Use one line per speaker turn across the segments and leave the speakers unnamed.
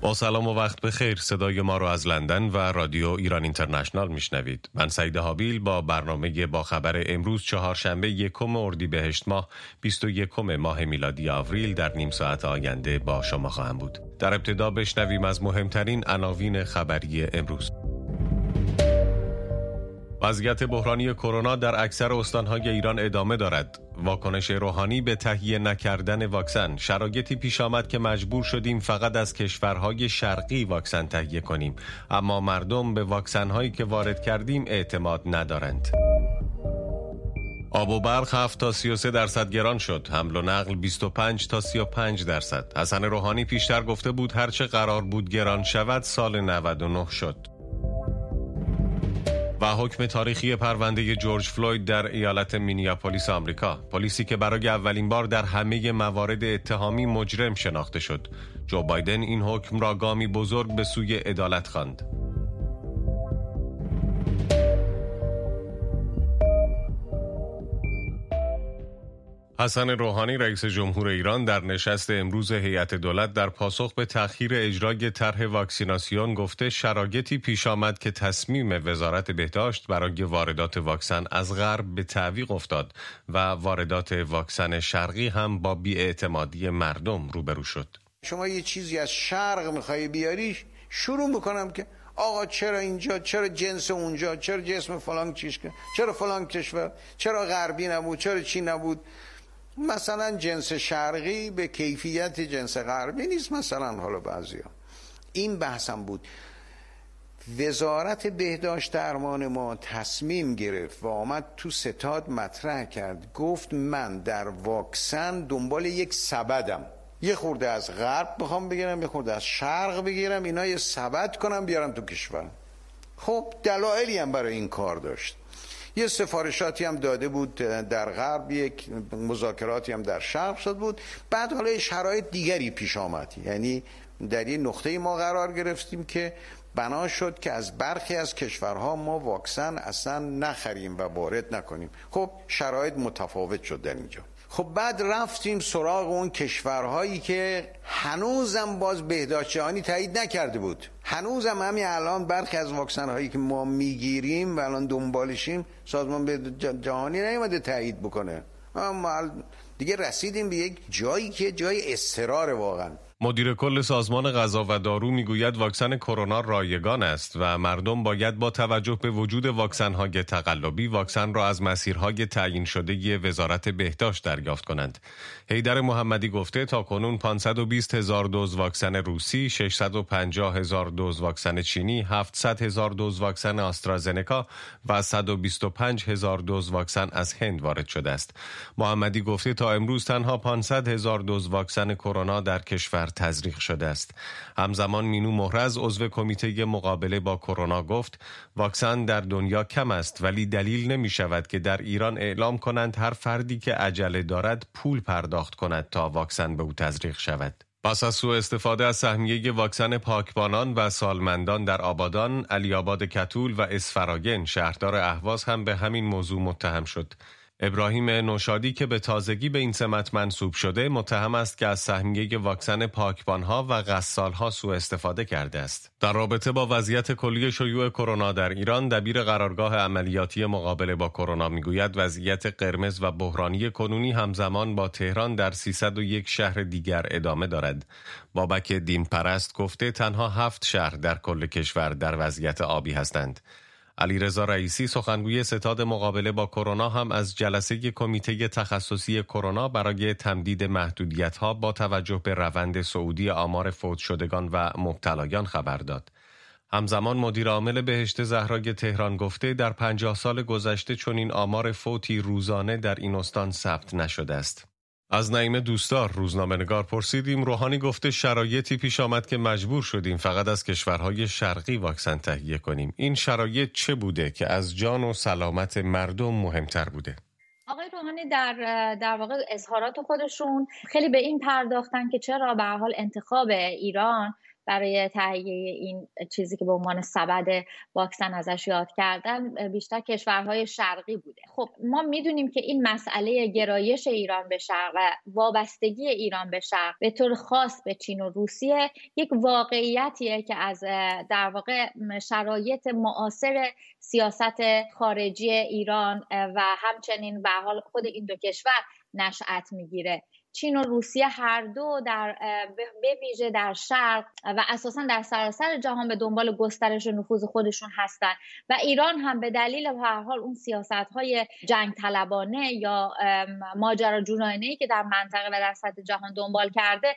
با سلام و وقت بخیر. صدای ما رو از لندن و رادیو ایران اینترنشنال میشنوید. من سعید حابیل با برنامه با خبر امروز چهارشنبه 1 اردیبهشت ماه 21 ماه میلادی آوریل در نیم ساعت آینده با شما خواهم بود. در ابتدا بشنویم از مهمترین عناوین خبری امروز. وضعیت بحرانی کرونا در اکثر استان‌های ایران ادامه دارد. واکنش روحانی به تهیه نکردن واکسن. شرایطی پیش آمد که مجبور شدیم فقط از کشورهای شرقی واکسن تهیه کنیم، اما مردم به واکسن‌هایی که وارد کردیم اعتماد ندارند. آب و برق 7 تا 33% گران شد. حمل و نقل 25 تا 35%. حسن روحانی پیشتر گفته بود هرچه قرار بود گران شود سال 99 شد. و حکم تاریخی پرونده جورج فلوید در ایالت مینیاپولیس آمریکا. پلیسی که برای اولین بار در همه موارد اتهامی مجرم شناخته شد. جو بایدن این حکم را گامی بزرگ به سوی عدالت خواند. حسن روحانی رئیس جمهور ایران در نشست امروز هیئت دولت در پاسخ به تأخیر اجرای طرح واکسیناسیون گفته شرایطی پیش آمد که تصمیم وزارت بهداشت برای واردات واکسن از غرب به تعویق افتاد و واردات واکسن شرقی هم با بی‌اعتمادی مردم روبرو شد.
شما یه چیزی از شرق میخوای بیاری، شروع میکنم که آقا چرا اینجا، چرا جنس اونجا، چرا جسم فلان چیش، چرا فلان کشور، چرا غربی نبود، چرا چی نبود. مثلا جنس شرقی به کیفیت جنس غربی نیست. مثلا حالا بعضیا این بحثم بود. وزارت بهداشت درمان ما تصمیم گرفت و آمد تو ستاد مطرح کرد، گفت من در واکسن دنبال یک سبدم، یه خورده از غرب بخوام بگیرم، یه خورده از شرق بگیرم، اینا یه سبد کنم بیارم تو کشورم. خب دلایلی هم برای این کار داشت. یه سفارشاتی هم داده بود در غرب، یک مذاکراتی هم در شرق شد بود. بعد حالا شرایط دیگری پیش آمد، یعنی در این نقطه ما قرار گرفتیم که بنا شد که از برخی از کشورها ما واکسن اصلا نخریم و وارد نکنیم. خب شرایط متفاوت شد در اینجا. خب بعد رفتیم سراغ اون کشورهایی که هنوزم باز بهداشت جهانی تایید نکرده بود. هنوزم همین الان برخی از واکسن هایی که ما میگیریم و الان دنبالشیم سازمان بهداشت جهانی نیومده تایید بکنه. ما دیگه رسیدیم به یک جایی که جای اضطرار واقعا.
مدیر کل سازمان غذا و دارو میگوید واکسن کرونا رایگان است و مردم باید با توجه به وجود واکسن‌های تقلبی واکسن را از مسیرهای تعیین شده وزارت بهداشت دریافت کنند. حیدر محمدی گفته تاکنون 520,000 دوز واکسن روسی، 650,000 دوز واکسن چینی، 700,000 دوز واکسن آسترازنکا و 125,000 دوز واکسن از هند وارد شده است. محمدی گفته تا امروز تنها 500,000 دوز واکسن کرونا در کشور تزریق شده است. همزمان مینو مهرز عضو کمیته مقابله با کرونا گفت واکسن در دنیا کم است ولی دلیل نمی شود که در ایران اعلام کنند هر فردی که عجله دارد پول پرداخت کند تا واکسن به او تزریق شود. پس از سوء استفاده از سهمیه واکسن پاکبانان و سالمندان در آبادان، علی آباد کتول و اسفراین شهردار اهواز هم به همین موضوع متهم شد. ابراهیم نوشادی که به تازگی به این سمت منصوب شده متهم است که از سهمیه واکسن پاکبانها و غسالها سوء استفاده کرده است. در رابطه با وضعیت کلی شیوع کرونا در ایران، دبیر قرارگاه عملیاتی مقابله با کرونا میگوید وضعیت قرمز و بحرانی کنونی همزمان با تهران در 301 شهر دیگر ادامه دارد. بابک دین پرست گفته تنها 7 شهر در کل کشور در وضعیت آبی هستند. علیرضا رئیسی سخنگوی ستاد مقابله با کرونا هم از جلسه کمیته تخصصی کرونا برای تمدید محدودیت‌ها با توجه به روند صعودی آمار فوت شدگان و مبتلایان خبر داد. همزمان مدیر عامل بهشت زهرای تهران گفته در 50 سال گذشته چنین آمار فوتی روزانه در این استان ثبت نشده است. از نعیم دوستار روزنامه‌نگار پرسیدیم. روحانی گفته شرایطی پیش آمد که مجبور شدیم فقط از کشورهای شرقی واکسن تهیه کنیم. این شرایط چه بوده که از جان و سلامت مردم مهمتر بوده؟
آقای روحانی در واقع اظهارات خودشون خیلی به این پرداختن که چرا به هر حال انتخاب ایران برای تهیه این چیزی که به عنوان سبد واکسن ازش یاد کردن بیشتر کشورهای شرقی بوده. خب ما میدونیم که این مسئله گرایش ایران به شرق و وابستگی ایران به شرق به طور خاص به چین و روسیه یک واقعیتیه که از در واقع شرایط معاصر سیاست خارجی ایران و همچنین به حال خود این دو کشور نشأت میگیره. چین و روسیه هر دو به ویژه در شرق و اساساً در سراسر جهان به دنبال گسترش نفوذ خودشون هستن و ایران هم به دلیل به هر حال اون سیاست‌های جنگ طلبانه یا ماجراجویانه‌ای که در منطقه و در سطح جهان دنبال کرده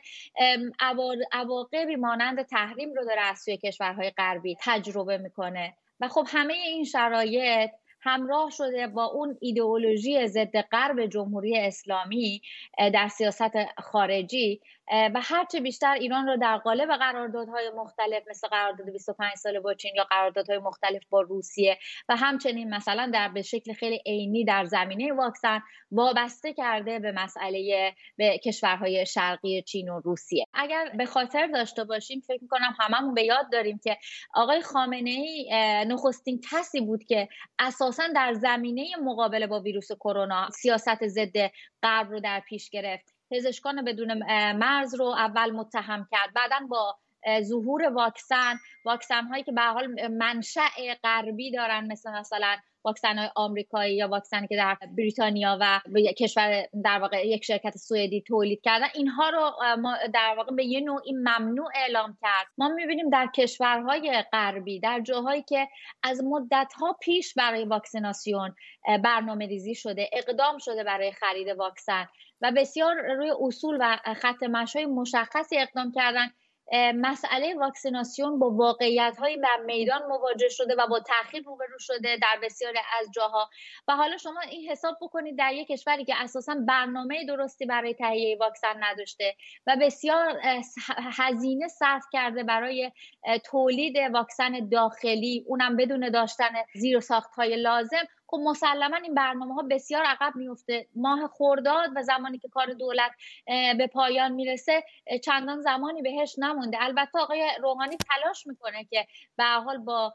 عواقبی مانند تحریم رو داره از سوی کشورهای غربی تجربه میکنه و خب همه این شرایط همراه شده با اون ایدئولوژی ضد غرب جمهوری اسلامی در سیاست خارجی و هرچه بیشتر ایران رو در قالب قراردادهای مختلف مثل قرارداد 25 ساله با چین یا قراردادهای مختلف با روسیه و همچنین مثلا به شکل خیلی عینی در زمینه واکسن وابسته کرده به مسئله به کشورهای شرقی چین و روسیه. اگر به خاطر داشته باشیم فکر می‌کنم هممون به یاد داریم که آقای خامنه‌ای نخستین کسی بود که اساساً در زمینه مقابله با ویروس کرونا سیاست ضد غرب رو در پیش گرفت. پزشکان بدون مرز رو اول متهم کرد، بعداً با ظهور واکسن هایی که به حال منشأ غربی دارن مثلا واکسن های آمریکایی یا واکسنی که در بریتانیا و کشور در واقع یک شرکت سوئدی تولید کردن، اینها رو در واقع به یه نوعی ممنوع اعلام کرد. ما می‌بینیم در کشورهای غربی در جاهایی که از مدت‌ها پیش برای واکسیناسیون برنامه‌ریزی شده، اقدام شده برای خرید واکسن و بسیار روی اصول و خط مشی مشخصی اقدام کردن، مسئله واکسیناسیون با واقعیت‌های در میدان مواجه شده و با تأخیر روبرو شده در بسیاری از جاها. و حالا شما این حساب بکنید در یک کشوری که اساساً برنامه درستی برای تهیه واکسن نداشته و بسیار هزینه صرف کرده برای تولید واکسن داخلی، اونم بدون داشتن زیرساخت‌های لازم، خب مسلما این برنامه‌ها بسیار عقب میفته. ماه خرداد و زمانی که کار دولت به پایان میرسه چندان زمانی بهش نمونده. البته آقای روحانی تلاش میکنه که به هر حال با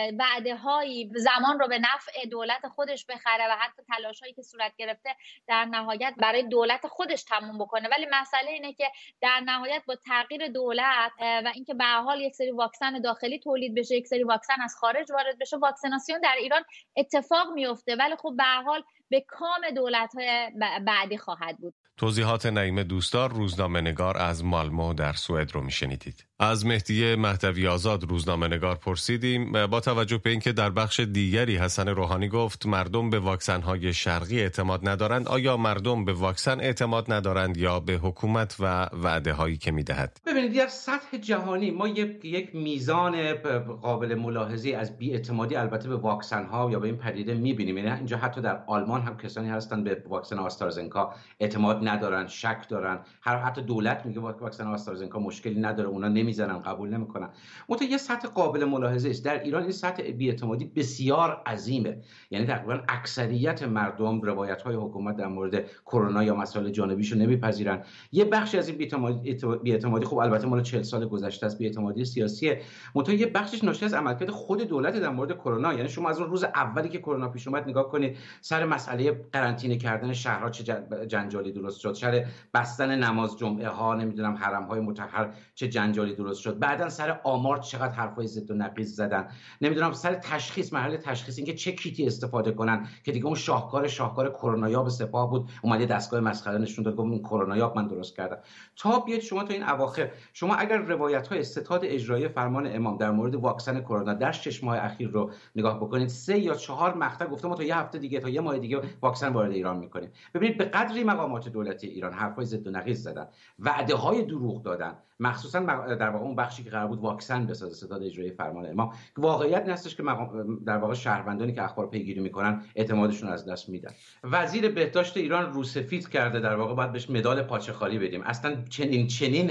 وعده‌های زمان رو به نفع دولت خودش بخره و حتی تلاش‌هایی که صورت گرفته در نهایت برای دولت خودش تموم بکنه، ولی مسئله اینه که در نهایت با تغییر دولت و اینکه به هر حال یک سری واکسن داخلی تولید بشه، یک سری واکسن از خارج وارد بشه، واکسیناسیون در ایران اتفاق میفته، ولی خب به هر حال به کام دولت‌های بعدی خواهد بود.
توضیحات نعیم دوستدار، روزنامه‌نگار از مالمو در سوئد رو میشنیدید. از مهدی مهدوی آزاد روزنامه‌نگار پرسیدیم با توجه به اینکه در بخش دیگری حسن روحانی گفت مردم به واکسن‌های شرقی اعتماد ندارند، آیا مردم به واکسن اعتماد ندارند یا به حکومت و وعده‌هایی که میدهد؟
ببینید در سطح جهانی ما یک میزان قابل ملاحظه‌ای از بی‌اعتمادی البته به واکسن‌ها یا به این پدیده می‌بینیم. یعنی اینجا حتی در آلمان هم کسانی هستند به واکسن آسترازنکا اعتماد ندارن، شک دارن. حتی دولت میگه واکسن آسترازنکا مشکلی نداره، اونا نمیزنن، قبول نمیکنن. منتها یه سطح قابل ملاحظه است. در ایران این سطح بی‌اعتمادی بسیار عظیمه. یعنی تقریبا اکثریت مردم روایت‌های حکومت در مورد کرونا یا مسائل جانبیشو نمیپذیرن. یه بخشی از این بی‌اعتمادی خب البته مال 40 سال گذشته است، بی‌اعتمادی سیاسیه. منتها یه بخشش ناشی از عملکرد خود دولت در مورد کرونا. یعنی شما از اون روز اولی که کرونا پیش اومد نگاه کنید، سر مسئله قرنطینه کردن شهرها چه جنجالی درست شد، سر بستن نماز جمعه ها، نمیدونم حرم های مطهر چه جنجالی درست شد، بعدن سر آمار چقدر حرفای ضد و نقیض زدن، نمیدونم سر تشخیص، مرحله تشخیص، اینکه چه کیتی استفاده کنن که دیگه اون شاهکار کرونایاب سپاه بود، اومد دستگاه مسخره نشون داد گفت این کرونایاب من درست کردم. تا بیاد شما تا این اواخر، شما اگر روایت های ستاد اجرایی فرمان امام در مورد واکسن کرونا در 6 ماه اخیر رو نگاه بکنید، 3 یا 4 مقطع گفته ما تا یه هفته دیگه تا یه ماه دیگه واکسن وارد ایران میکنیم. ببینید به قدری مقامات دولتی ایران حرفای ضد و نقیض زدن، وعده‌های دروغ دادن، مخصوصا در واقع اون بخشی که قرار بود واکسن بسازه ستاد اجرایی فرمان امام، که واقعیت این هستش که در واقع شهروندانی که اخبار پیگیری میکنن اعتمادشون از دست میدن. وزیر بهداشت ایران روسفید کرده، در واقع باید بهش مدال پاچه‌خالی بدیم. اصلا چنین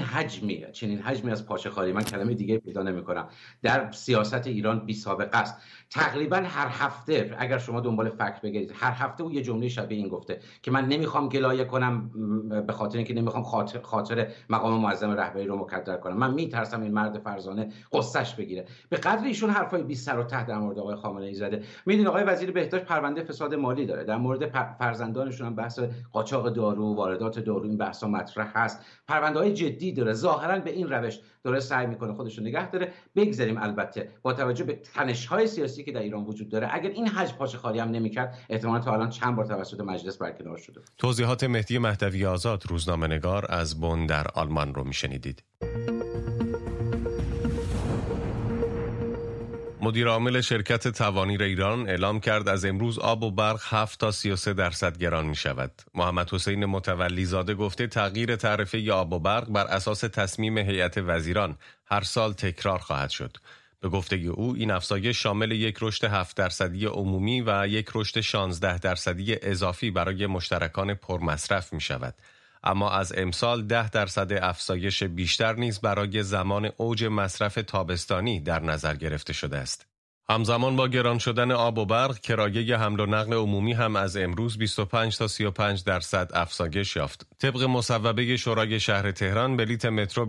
حجمی از پاچه‌خالی، من کلمه دیگه پیدا نمیکنم، در سیاست ایران بی سابقه است. تقریبا هر هفته اگر شما دنبال فکت بگیرید، هر هفته او یه جمله شبیه این گفته که من نمیخوام گلایه کنم به خاطر اینکه نمیخوام خاطر مقام معظم رهبری رو مکدر کنم. من میترسم این مرد فرزانه قصهش بگیره. به قدر ایشون حرفای بی سر و ته در مورد آقای خامنه‌ای زده. میدونید آقای وزیر بهداشت پرونده فساد مالی داره، در مورد فرزندانشون هم بحث قاچاق دارو، واردات دارو، این بحثا مطرح هست. پرونده‌های جدی داره. ظاهرا به این روش داره سعی میکنه خودش رو نگه داره. بگذاریم البته با توجه به تنش‌های سیاسی که در ایران وجود داره، اگر این حجم پاچه خالی هم نمی‌کرد، احتمالاً تا الان چند بار توسط مجلس برکنار شده.
توضیحات مهدی مهدوی آزاد، روزنامه‌نگار از بن در آلمان رو میشنیدید. مدیر عامل شرکت توانیر ایران اعلام کرد از امروز آب و برق 7 تا 33% گران می شود. محمد حسین متولی زاده گفته تغییر تعرفه آب و برق بر اساس تصمیم هیئت وزیران هر سال تکرار خواهد شد. به گفته او این افزایش شامل یک رشد 7% عمومی و یک رشد 16% اضافی برای مشترکان پرمصرف می شود. اما از امسال 10% افزایش بیشتر نیز برای زمان اوج مصرف تابستانی در نظر گرفته شده است. همزمان با گران شدن آب و برق، کرایه حمل و نقل عمومی هم از امروز 25 تا 35% افزایش یافت. طبق مصوبه شورای شهر تهران، بلیت مترو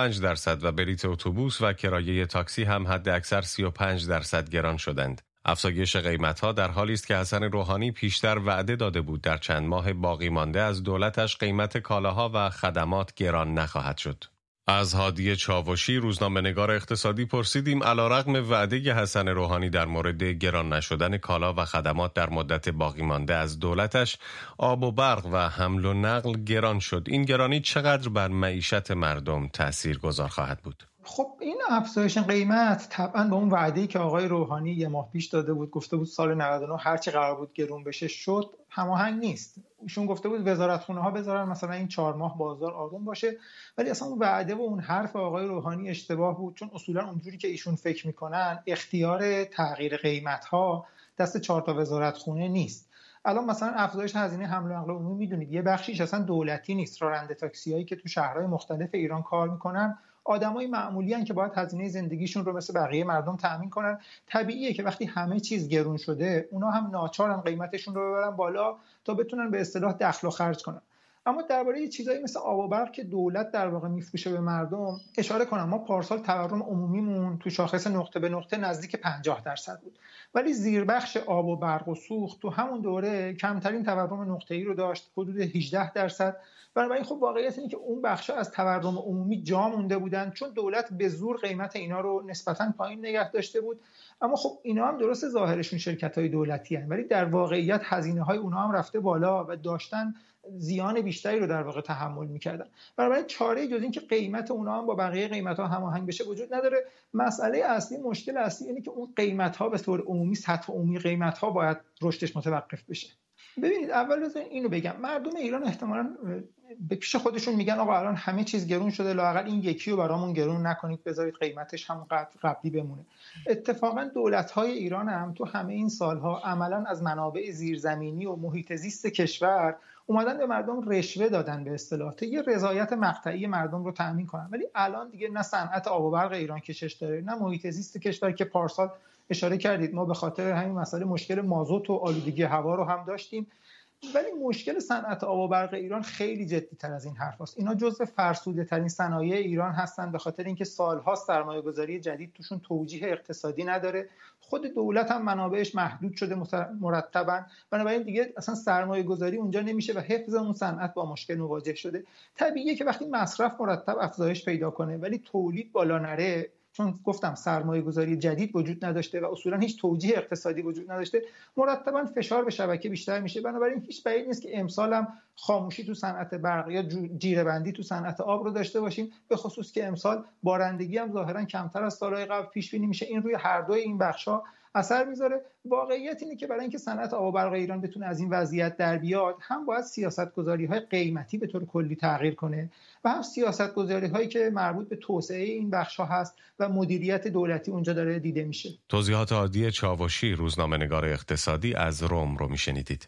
25% و بلیت اتوبوس و کرایه تاکسی هم حد اکثر 35% گران شدند. افزایش قیمت‌ها در حالی است که حسن روحانی پیشتر وعده داده بود در چند ماه باقی مانده از دولتش قیمت کالاها و خدمات گران نخواهد شد. از هادی چاوشی، روزنامه‌نگار اقتصادی، پرسیدیم علیرغم وعده حسن روحانی در مورد گران نشدن کالا و خدمات در مدت باقی مانده از دولتش، آب و برق و حمل و نقل گران شد. این گرانی چقدر بر معیشت مردم تاثیرگذار خواهد بود؟
خب این افزایش قیمت طبعا با اون وعده‌ای که آقای روحانی یه ماه پیش داده بود، گفته بود سال 99 هر چی قرار بود گرون بشه شد، هماهنگ نیست. ایشون گفته بود وزارتخونه‌ها بذارن مثلا این 4 ماه بازار آروم باشه، ولی اصلا اون وعده و اون حرف آقای روحانی اشتباه بود، چون اصولا اونجوری که ایشون فکر میکنن اختیار تغییر قیمت‌ها دست 4 تا وزارتخونه نیست. الان مثلا افزایش هزینه حمل و نقل عمومی میدونید یه بخشیش اصلا دولتی نیست. راننده تاکسیایی که تو شهرهای مختلف ایران کار میکنن آدمای معمولی هستن که باید هزینه زندگیشون رو مثل بقیه مردم تامین کنن. طبیعیه که وقتی همه چیز گرون شده اونا هم ناچارن قیمتشون رو ببرن بالا تا بتونن به اصطلاح دخل و خرج کنن. اما درباره چیزایی مثل آب و برق که دولت در واقع میفروشه به مردم اشاره کنم، ما پارسال تورم عمومیمون تو شاخص نقطه به نقطه نزدیک 50% بود، ولی زیربخش آب و برق و سوخت تو همون دوره کمترین تورم نقطه‌ای رو داشت، حدود 18%. بنابراین خب واقعیت اینه که اون بخشا از تورم عمومی جا مونده بودن چون دولت به زور قیمت اینا رو نسبتاً پایین نگه داشته بود. اما خب اینا هم درست ظاهرشون شرکت‌های دولتی هستند، ولی در واقعیت هزینه‌های اونها هم رفته بالا و داشتن زیان بیشتری رو در واقع تحمل می‌کردن. بنابراین چاره‌ای جز این که قیمت اونها هم با بقیه قیمت‌ها هماهنگ بشه وجود نداره. مسئله اصلی، مشکل اصلی اینه که اون قیمت‌ها به طور عمومی، سطح عمومی قیمت‌ها باید رشدش متوقف بشه. ببینید اول از اینو بگم، مردم ایران احتمالاً به پیش خودشون میگن آقا الان همه چیز گرون شده، لااقل این یکی رو برامون گرون نکنید، بذارید قیمتش همون قبلی بمونه. اتفاقا دولت‌های ایران هم تو همه این سالها عملاً از منابع زیرزمینی و محیط زیست کشور اومدن به مردم رشوه دادن به اصطلاح تا یه رضایت مقطعی مردم رو تامین کنن، ولی الان دیگه نه صنعت آب و برق ایران کشش داره، نه محیط زیست کشور که پارسال اشاره کردید ما به خاطر همین مسئله مشکل مازوت و آلودگی هوا رو هم داشتیم. ولی مشکل صنعت آب و برق ایران خیلی جدی‌تر از این حرف است. اینا جزو فرسوده‌ترین صنایع ایران هستن به خاطر اینکه سال‌ها سرمایه‌گذاری جدید توشون توجیه اقتصادی نداره. خود دولت هم منابعش محدود شده مرتباً، بنابراین دیگه اصلا سرمایه‌گذاری اونجا نمیشه و حفظ اون صنعت با مشکل مواجه شده. طبیعیه که وقتی مصرف مرتب افزایش پیدا کنه ولی تولید بالا نره، چون گفتم سرمایه گذاری جدید وجود نداشته و اصولا هیچ توجیه اقتصادی وجود نداشته، مرتبا فشار به شبکه بیشتر میشه. بنابراین هیچ بعید نیست که امسال هم خاموشی تو صنعت برق یا جیره‌بندی تو صنعت آب رو داشته باشیم، به خصوص که امسال بارندگی هم ظاهرا کمتر از سالهای قبل پیش بینی میشه. این روی هر دوی این بخش‌ها اثر میذاره. واقعیت اینه که برای اینکه صنعت آب و برق ایران بتونه از این وضعیت در بیاد، هم باید سیاست‌گذاری‌های قیمتی به طور کلی تغییر کنه و هم سیاست‌گذاری‌هایی که مربوط به توسعه این بخش‌ها هست و مدیریت دولتی اونجا داره دیده میشه.
توضیحات هادی چاوشی، روزنامه‌نگار اقتصادی، از روم رو میشنیدید.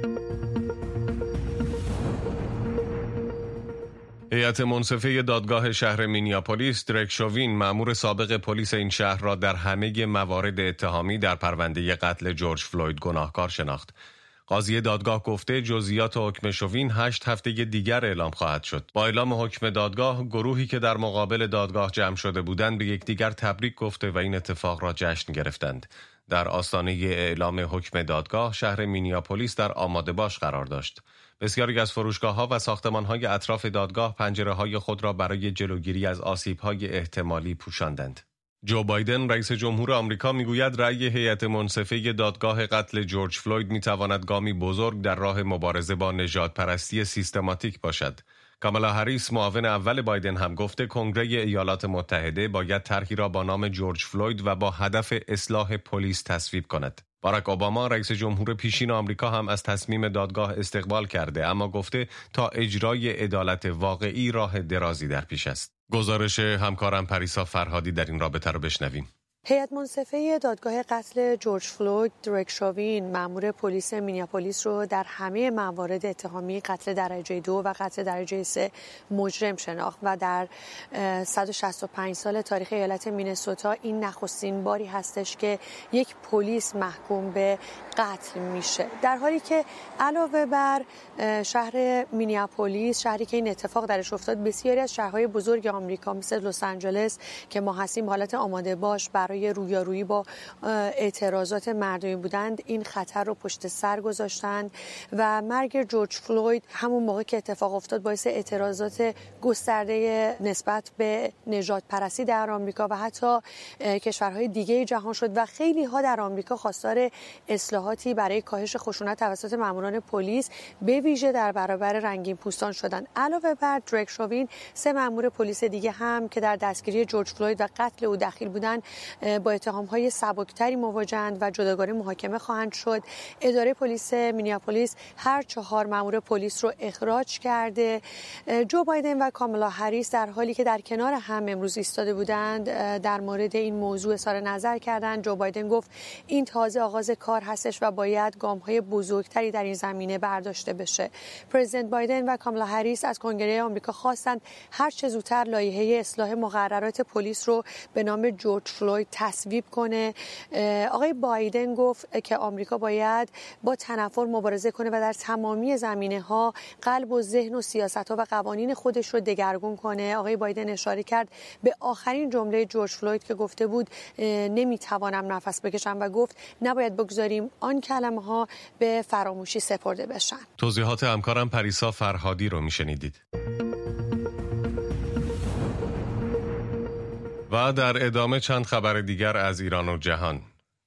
هیئت منصفه دادگاه شهر مینیاپولیس، درک شوین، مأمور سابق پلیس این شهر را در همه موارد اتهامی در پرونده قتل جورج فلوید گناهکار شناخت. قاضی دادگاه گفته جزئیات حکم شوین 8 هفته دیگر اعلام خواهد شد. با اعلام حکم دادگاه، گروهی که در مقابل دادگاه جمع شده بودند به یکدیگر تبریک گفته و این اتفاق را جشن گرفتند. در آستانه اعلام حکم دادگاه، شهر مینیاپولیس در آماده باش قرار داشت. بسیاری از فروشگاه‌ها و ساختمان‌های اطراف دادگاه پنجره‌های خود را برای جلوگیری از آسیب‌های احتمالی پوشاندند. جو بایدن رئیس جمهور آمریکا میگوید رأی هیئت منصفه دادگاه قتل جورج فلوید میتواند گامی بزرگ در راه مبارزه با نژادپرستی سیستماتیک باشد. کامالا هریس معاون اول بایدن هم گفته کنگره ایالات متحده باید طرحی را با نام جورج فلوید و با هدف اصلاح پلیس تصویب کند. باراک اوباما رئیس جمهور پیشین آمریکا هم از تصمیم دادگاه استقبال کرده، اما گفته تا اجرای عدالت واقعی راه درازی در پیش است. گزارش همکارم پریسا فرهادی در این رابطه رو بشنویم.
هیئت منصفه دادگاه قتل جورج فلوید، درک شوین، مأمور پلیس مینیاپولیس رو در همه موارد اتهامی قتل درجه 2 و قتل درجه 3 مجرم شناخت و در 165 سال تاریخ ایالت مینسوتا این نخستین باری هستش که یک پلیس محکوم به قتل میشه. در حالی که علاوه بر شهر مینیاپولیس، شهری که این اتفاق درش افتاد، بسیاری از شهرهای بزرگ آمریکا مثل لس آنجلس که ما هستیم حالت آماده باش برای رویارویی با اعتراضات مردمی بودند، این خطر رو پشت سر گذاشتند و مرگ جورج فلوید همون موقع که اتفاق افتاد باعث اعتراضات گسترده نسبت به نژادپرستی در آمریکا و حتی کشورهای دیگه جهان شد و خیلی ها در آمریکا خواستار اصلاحاتی برای کاهش خشونت توسط ماموران پلیس به ویژه در برابر رنگین پوستان شدند. علاوه بر درک شوین، 3 مامور پلیس دیگه هم که در دستگیری جورج فلوید و قتل او دخیل بودند با اتهام‌های سبکتری مواجه‌اند و جداگانه محاکمه خواهند شد. اداره پلیس مینیاپولیس هر 4 مأمور پلیس رو اخراج کرده. جو بایدن و کامالا هریس در حالی که در کنار هم امروز ایستاده بودند در مورد این موضوع اظهار نظر کردند. جو بایدن گفت این تازه آغاز کار هستش و باید گام‌های بزرگتری در این زمینه برداشته بشه. پرزیدنت بایدن و کامالا هریس از کنگره آمریکا خواستند هر چه زودتر لایحه اصلاح مقررات پلیس رو به نام جورج فلوید تصویب کنه. آقای بایدن گفت که آمریکا باید با تنفر مبارزه کنه و در تمامی زمینه‌ها قلب و ذهن و سیاست‌ها و قوانین خودش رو دگرگون کنه. آقای بایدن اشاره کرد به آخرین جمله جورج فلوید که گفته بود نمیتوانم نفس بکشم و گفت نباید بگذاریم آن کلمه‌ها به فراموشی سپرده بشن.
توضیحات همکارم پریسا فرهادی رو میشنیدید. و در ادامه چند خبر دیگر از ایران و جهان.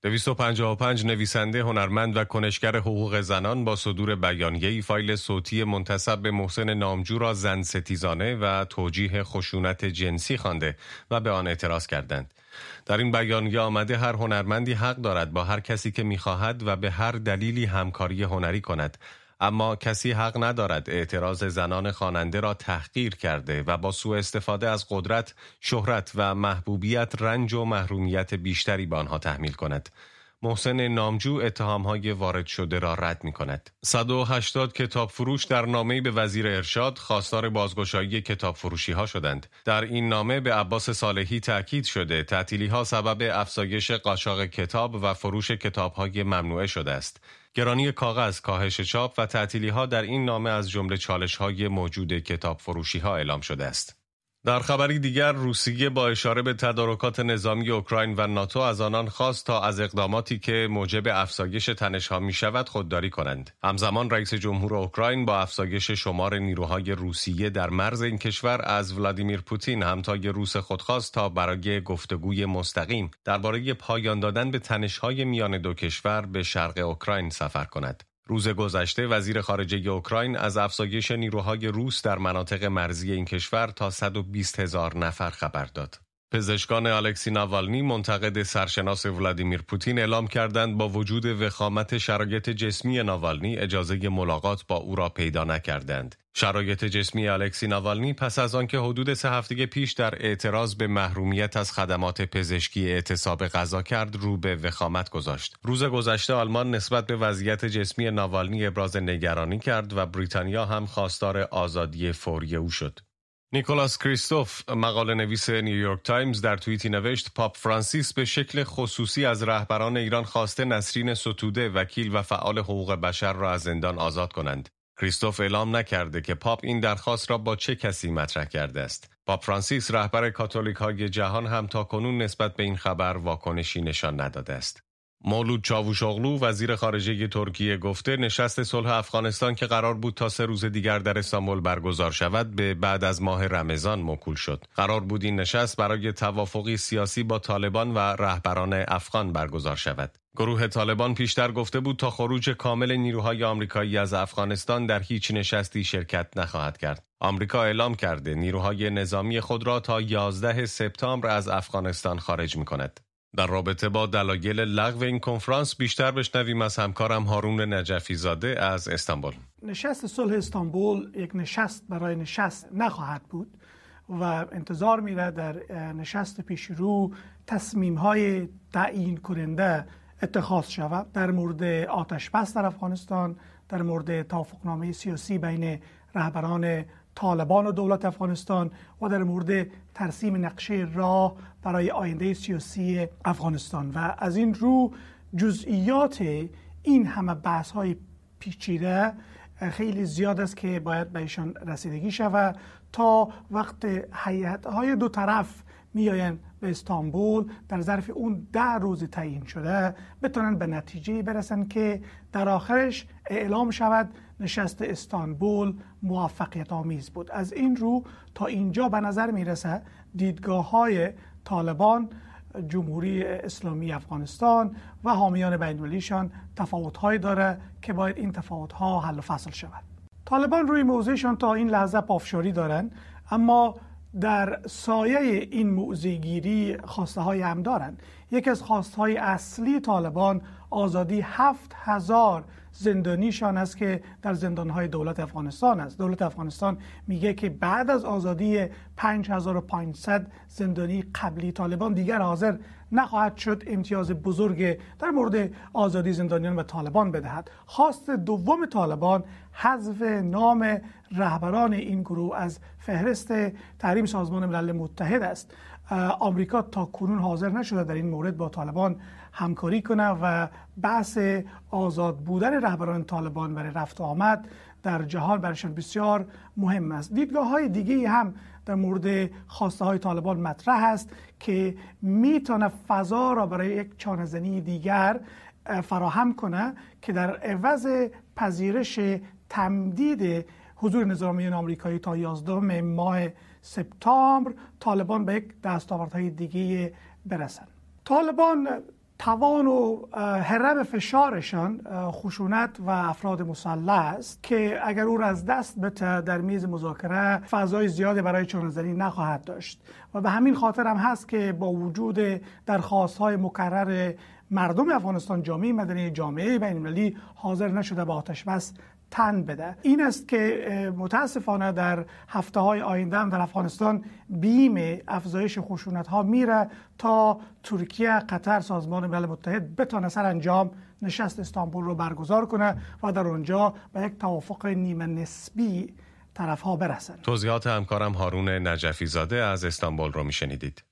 255 نویسنده، هنرمند و کنشگر حقوق زنان با صدور بیانیه‌ای فایل صوتی منتسب به محسن نامجو را زن ستیزانه و توجیه خشونت جنسی خوانده و به آن اعتراض کردند. در این بیانیه آمده هر هنرمندی حق دارد با هر کسی که می‌خواهد و به هر دلیلی همکاری هنری کند، اما کسی حق ندارد اعتراض زنان خواننده را تحقیر کرده و با سوء استفاده از قدرت، شهرت و محبوبیت رنج و محرومیت بیشتری به آنها تحمیل کند. محسن نامجو اتهام‌های وارد شده را رد می‌کند. 180 کتاب فروش در نامه‌ای به وزیر ارشاد خواستار بازگشایی کتاب فروشی‌ها شدند. در این نامه به عباس صالحی تأکید شده تعطیلی‌ها سبب افزایش قاچاق کتاب و فروش کتاب‌های ممنوعه شده است. گرانی کاغذ، کاهش چاپ و تعطیلی‌ها در این نامه از جمله چالش‌های موجود کتاب فروشی‌ها اعلام شده است. در خبری دیگر، روسیه با اشاره به تدارکات نظامی اوکراین و ناتو از آنان خواست تا از اقداماتی که موجب افزایش تنش‌ها می‌شود خودداری کنند. همزمان رئیس جمهور اوکراین با افزایش شمار نیروهای روسیه در مرز این کشور از ولادیمیر پوتین همتای روس خود خواست تا برای گفتگوی مستقیم درباره پایان دادن به تنش‌های میان دو کشور به شرق اوکراین سفر کند. روز گذشته وزیر خارجه اوکراین از افزایش نیروهای روس در مناطق مرزی این کشور تا 120,000 نفر خبر داد. پزشکان الکسی ناوالنی منتقد سرشناس ولادیمیر پوتین اعلام کردند با وجود وخامت شرایط جسمی ناوالنی اجازه ملاقات با او را پیدا نکردند. شرایط جسمی الکسی ناوالنی پس از آنکه حدود 3 هفته پیش در اعتراض به محرومیت از خدمات پزشکی اعتصاب غذا کرد رو به وخامت گذاشت. روز گذشته آلمان نسبت به وضعیت جسمی ناوالنی ابراز نگرانی کرد و بریتانیا هم خواستار آزادی فوری او شد. نیکولاس کریستوف، مقاله نویس نیویورک تایمز، در توییتی نوشت پاپ فرانسیس به شکل خصوصی از رهبران ایران خواسته نسرین ستوده، وکیل و فعال حقوق بشر را از زندان آزاد کنند. کریستوف اعلام نکرده که پاپ این درخواست را با چه کسی مطرح کرده است. پاپ فرانسیس، رهبر کاتولیک‌های جهان، هم تاکنون نسبت به این خبر واکنشی نشان نداده است. مولود چاوشوغلو، وزیر خارجه ترکیه، گفته نشست صلح افغانستان که قرار بود تا 3 روز دیگر در استانبول برگزار شود به بعد از ماه رمضان موکول شد. قرار بود این نشست برای توافقی سیاسی با طالبان و رهبران افغان برگزار شود. گروه طالبان پیشتر گفته بود تا خروج کامل نیروهای آمریکایی از افغانستان در هیچ نشستی شرکت نخواهد کرد. آمریکا اعلام کرده نیروهای نظامی خود را تا 11 سپتامبر از افغانستان خارج می‌کند. در رابطه با دلایل لغو این کنفرانس بیشتر بشنویم از همکارم هارون نجفی زاده از استانبول.
نشست صلح استانبول یک نشست برای نشست نخواهد بود و انتظار میره در نشست پیش رو تصمیم‌های تعیین کننده اتخاذ شود در مورد آتش بس در افغانستان، در مورد توافقنامه سیاسی بین رهبران طالبان و دولت افغانستان و در مورد ترسیم نقشه راه برای آینده سیاسی افغانستان. و از این رو جزئیات این همه بحث‌های پیچیده خیلی زیاد است که باید بهشان رسیدگی شود تا وقت هیئت‌های دو طرف میآیند به استانبول در ظرف اون 10 روز تعیین شده بتونن به نتیجه برسن که در آخرش اعلام شود نشست استانبول موفقیت آمیز بود. از این رو تا اینجا به نظر میرسه دیدگاه‌های طالبان، جمهوری اسلامی افغانستان و حامیان بین‌المللیشان تفاوت‌هایی داره که باید این تفاوت‌ها حل و فصل شود. طالبان روی موضعشان تا این لحظه پافشاری دارن، اما در سایه این موضع‌گیری خواسته های هم دارند. یکی از خواسته های اصلی طالبان آزادی 7000 زندانیشان است که در زندانهای دولت افغانستان است. دولت افغانستان میگه که بعد از آزادی 5500 زندانی قبلی طالبان دیگر حاضر نخواهد شد امتیاز بزرگ در مورد آزادی زندانیان به طالبان بدهد. خواست دوم طالبان حذف نام رهبران این گروه از فهرست تحریم سازمان ملل متحد است. آمریکا تا کنون حاضر نشده در این مورد با طالبان همکاری کنه و بحث آزاد بودن رهبران طالبان برای رفت و آمد در جهان برایشان بسیار مهم است. دیدگاه‌های دیگه هم در مورد خواسته های طالبان مطرح است که میتونه فضا را برای یک چانه‌زنی دیگر فراهم کنه که در عوض پذیرش تمدید حضور نظامیان آمریکایی تا 11 ماه سپتامبر طالبان به یک دستاوردهای دیگه برسن. طالبان توان و هرم فشارشان خشونت و افراد مسلح است که اگر او را از دست بده در میز مذاکره فضای زیادی برای چانه‌زنی نخواهد داشت و به همین خاطر هم هست که با وجود درخواست‌های مکرر مردم افغانستان، جامعه مدنی، جامعه بین‌المللی حاضر نشده به آتش بس تن بده. این است که متاسفانه در هفته‌های آینده هم در افغانستان بیم افزایش خشونت‌ها میره تا ترکیه، قطر، سازمان ملل متحد بتونه سرانجام نشست استانبول رو برگزار کنه و در اونجا به یک توافق نیمه نسبی طرف‌ها برسن.
توضیحات همکارم هارون نجفی زاده از استانبول رو میشنیدید.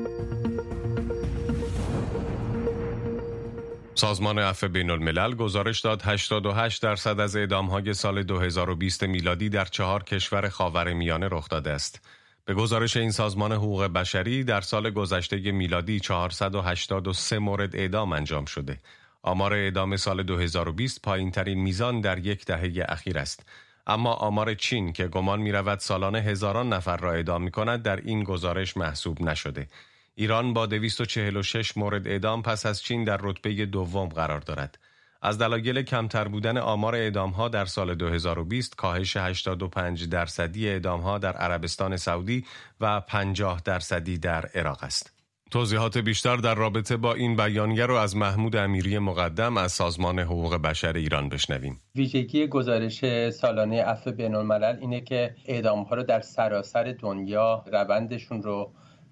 سازمان عفو بین‌الملل گزارش داد 88% از اعدام‌های سال 2020 میلادی در 4 کشور خاورمیانه رخ داده است. به گزارش این سازمان حقوق بشری در سال گذشته میلادی 483 مورد اعدام انجام شده. آمار اعدام سال 2020 پایین‌ترین میزان در یک دهه اخیر است. اما آمار چین که گمان می‌رود سالانه هزاران نفر را اعدام می‌کند در این گزارش محسوب نشده. ایران با 246 مورد اعدام پس از چین در رتبه دوم قرار دارد. از دلایل کمتر بودن آمار اعدام‌ها در سال 2020 کاهش 85% اعدام‌ها در عربستان سعودی و 50% در عراق است. توضیحات بیشتر در رابطه با این بیانیه رو از محمود امیری مقدم از سازمان حقوق بشر ایران بشنویم.
ویژگی گزارش سالانه عفو بین‌الملل اینه که اعدام‌ها رو در سراسر دنیا روندشون رو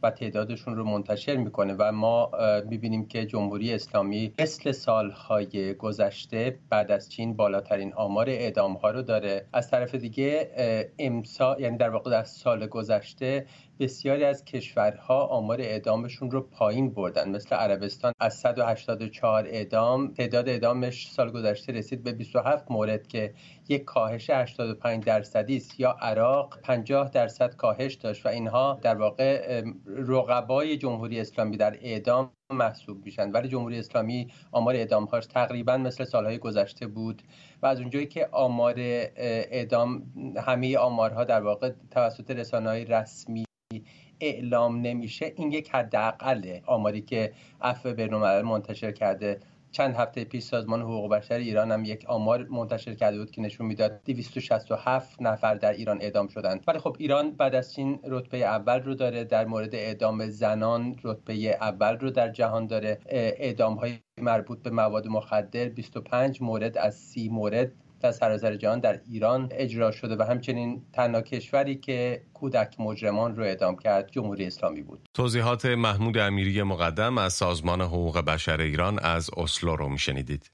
و تعدادشون رو منتشر میکنه و ما میبینیم که جمهوری اسلامی مثل سالهای گذشته بعد از چین بالاترین آمار اعدام‌ها رو داره. از طرف دیگه امسال، یعنی در واقع در سال گذشته، بسیاری از کشورها آمار اعدامشون رو پایین بردن. مثل عربستان از 184 اعدام، تعداد اعدامش سال گذشته رسید به 27 مورد که یک کاهش 85% است، یا عراق 50% کاهش داشت و اینها در واقع رقبای جمهوری اسلامی در اعدام محسوب میشن. ولی جمهوری اسلامی آمار اعدام‌هاش تقریبا مثل سالهای گذشته بود و از اونجایی که آمار اعدام، همه آمارها در واقع توسط رسانه‌های رسمی اعلام نمیشه، این یک حداقل آماری که عفو بین‌الملل منتشر کرده. چند هفته پیش سازمان حقوق بشر ایران هم یک آمار منتشر کرده بود که نشون میداد 267 نفر در ایران اعدام شدند. ولی خب ایران بعد از چین رتبه اول رو داره در مورد اعدام زنان، رتبه اول رو در جهان داره. اعدام‌های مربوط به مواد مخدر 25 مورد از 30 مورد در سراسر جهان در ایران اجرا شده و همچنین تنها کشوری که کودک مجرمان رو اعدام کرد جمهوری اسلامی بود.
توضیحات محمود امیری مقدم از سازمان حقوق بشر ایران از اسلو رو میشنیدید.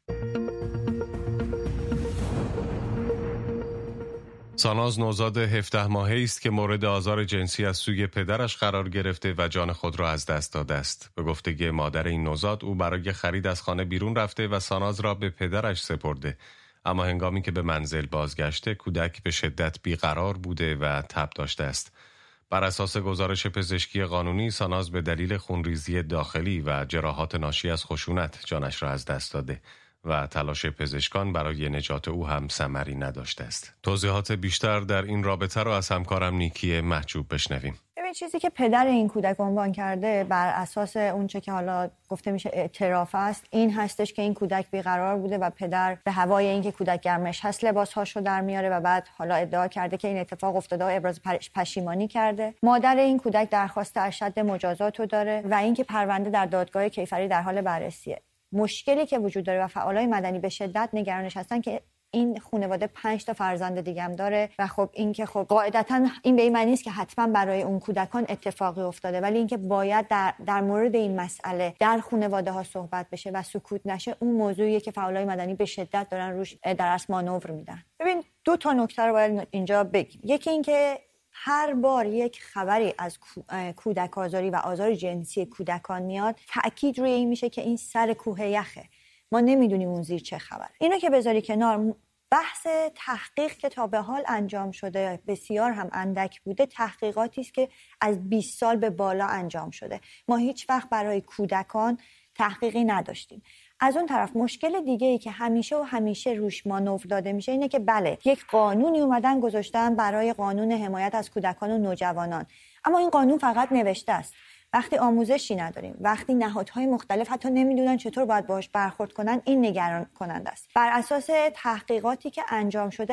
ساناز نوزاد 17 ماهه‌ای است که مورد آزار جنسی از سوی پدرش قرار گرفته و جان خود را از دست داده است. به گفته مادر این نوزاد، او برای خرید از خانه بیرون رفته و ساناز را به پدرش سپرده. اما هنگامی که به منزل بازگشته، کودک به شدت بیقرار بوده و تب داشته است. بر اساس گزارش پزشکی قانونی، ساناز به دلیل خونریزی داخلی و جراحات ناشی از خشونت جانش را از دست داده و تلاش پزشکان برای نجات او هم ثمری نداشته است. توضیحات بیشتر در این رابطه را از همکارم نیکی محجوب بشنویم.
چیزی که پدر این کودک عنوان کرده بر اساس اونچه که حالا گفته میشه اعتراف است، این هستش که این کودک بیقرار بوده و پدر به هوای اینکه کودک گرمش هست لباسهاشو در میاره و بعد حالا ادعا کرده که این اتفاق افتاده و ابراز پشیمانی کرده. مادر این کودک درخواست ارشد مجازات رو داره و اینکه پرونده در دادگاه کیفری در حال بررسیه. مشکلی که وجود داره و فعالای مدنی به شدت نگرانش هستن که این خانواده 5 تا فرزند دیگه هم داره و خب این که خب قاعدتاً این به این معنی نیست که حتما برای اون کودکان اتفاقی افتاده، ولی اینکه باید در مورد این مسئله در خانواده ها صحبت بشه و سکوت نشه، اون موضوعیه که فعالای مدنی به شدت دارن روش در اصل مانور میدن. ببین 2 تا نکته رو باید اینجا بگیم. یکی این که هر بار یک خبری از کودک آزاری و آزار جنسی کودکان میاد، تأکید روی این میشه که این سر کوه یخه، ما نمیدونیم اون زیر چه خبره. اینو که بذاری کنار، بحث تحقیق که تا به حال انجام شده بسیار هم اندک بوده، تحقیقاتی است که از 20 سال به بالا انجام شده. ما هیچ وقت برای کودکان تحقیقی نداشتیم. از اون طرف مشکل دیگه ای که همیشه روش مانور داده میشه اینه که بله، یک قانونی اومدن گذاشتن برای قانون حمایت از کودکان و نوجوانان، اما این قانون فقط نوشته است. وقتی آموزشی نداریم، وقتی نهادهای مختلف حتی نمیدونن چطور باید باهاش برخورد کنن، این نگران کننده است. بر اساس تحقیقاتی که انجام شده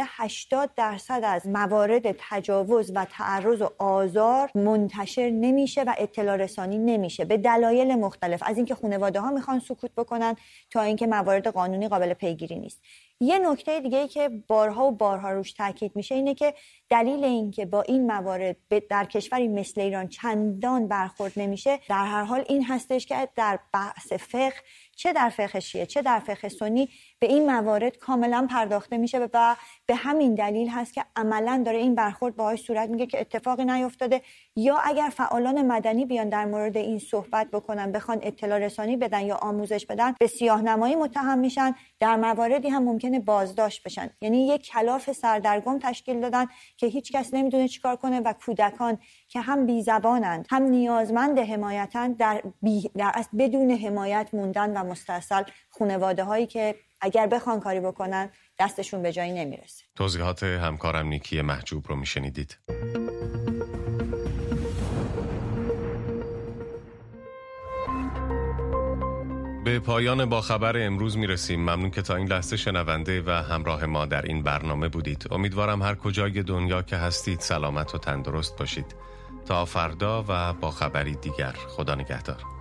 80% از موارد تجاوز و تعرض و آزار منتشر نمیشه و اطلاع رسانی نمیشه به دلایل مختلف، از اینکه خانواده‌ها میخوان سکوت بکنن تا اینکه موارد قانونی قابل پیگیری نیست. یه نکته دیگه‌ای که بارها روش تاکید میشه اینه که دلیل اینکه با این موارد در کشوری مثل ایران چندان برخورد نمیشه، در هر حال این هستش که در بحث فقه، چه در فقه شیعه چه در فقه سنی، به این موارد کاملا پرداخته میشه و به همین دلیل هست که عملا داره این برخورد باهاش صورت میگیره که اتفاقی نیفتاده، یا اگر فعالان مدنی بیان در مورد این صحبت بکنن، بخوان اطلاع رسانی بدن یا آموزش بدن، به سیاه‌نمایی متهم میشن، در مواردی هم ممکنه بازداشت بشن. یعنی یک کلاف سردرگم تشکیل دادن که هیچ کس نمیدونه چیکار کنه و کودکان که هم بی‌زبانند هم نیازمند حمایتند در اصل بدون حمایت موندن و مستاصل خانواده‌هایی که اگر بخوان کاری بکنن دستشون به جایی نمیرسه.
توضیحات همکارم نیکی محجوب رو میشنیدید. به پایان با خبر امروز میرسیم. ممنون که تا این لحظه شنونده و همراه ما در این برنامه بودید. امیدوارم هر کجای دنیا که هستید سلامت و تندرست باشید. تا فردا و با خبری دیگر، خدا نگهدار.